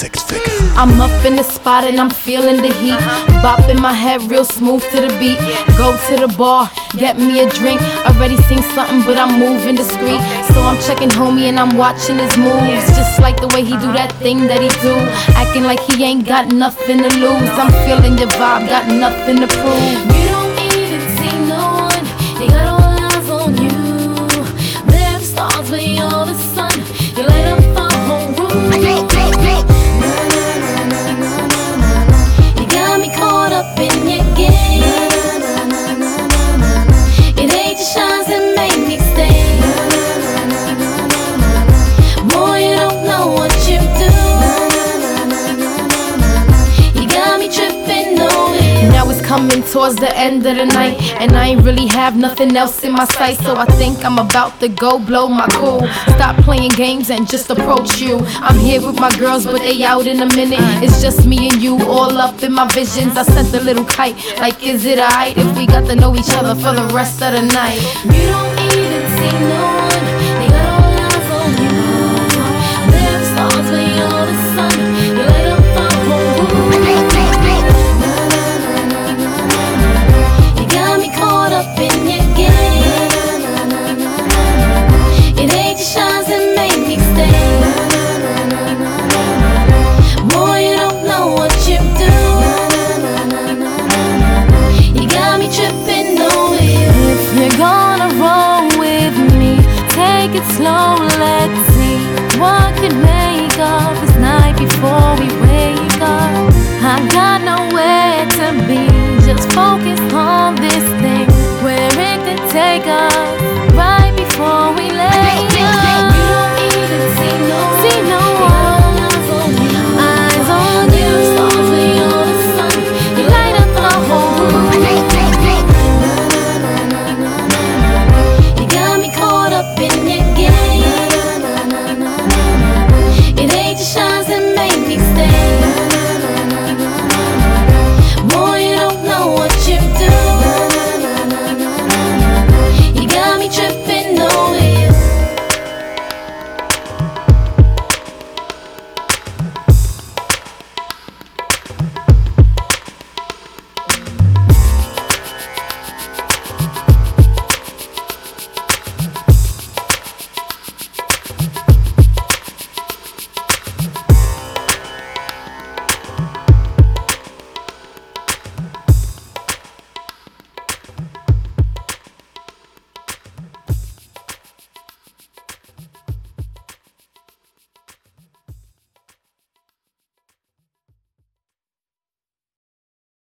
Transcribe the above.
six figure. I'm up in the spot and I'm feeling the heat. Bopping my head real smooth to the beat. Go to the bar, get me a drink. Already seen something, but I'm moving discreet. So I'm checking homie and I'm watching his moves. Just like the way he do that thing that he do. Acting like he ain't got nothing to lose. I'm feeling your vibe, got nothing to prove. You don't even see no one, they got all eyes on you. They're the stars, but you're the sun. You light up the whole room. You got me caught up in your game. It ain't your shines that make me stay. Boy, you don't know what you do. You got me tripping on it. Now it's coming towards the end of the night, and I ain't really have nothing else in my sight. So I think I'm about to go blow my cool. Stop playing games and just approach you. I'm here with my girls, but they out in a minute. It's just me and you, all up in my visions. I sent a little kite, like is it alright if we got to know each other for the rest of the night? You don't even see no one, they got all eyes on you. They're the stars, but you're the sun. You light up the whole room. You got me caught up in your game. It ain't your shines that make me stay. Boy, you don't know what you do. You got me tripping over you. If you're gonna roll with me, take it slow, let's see what could make of this night before we wake up. I got nowhere to be, just focus on